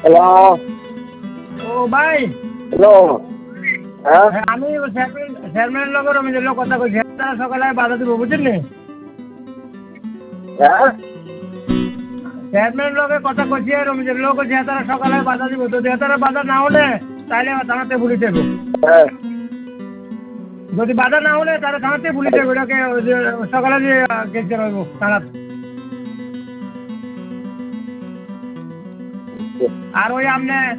Hello. ও ভাই, hello. হ্যাঁ আমি চেয়ারম্যানের লোক রমেশের লোক কথা কইছি, তারা সকালে বাধা দিব বুঝছেন নি? হ্যাঁ চেয়ারম্যানের লোকের কথা কইছি, রমেশের লোক কইছে তারা সকালে বাধা দিব, তো তারা বাধা না হলে তাহলে থানাতে পুলিশ দেবো। হ্যাঁ যদি বাধা না হলে তাহলে থানাতে পুলিশ দেবো, এটাকে ওই যে সকালে যে গেছে রইব থানা। আর ওই আপনি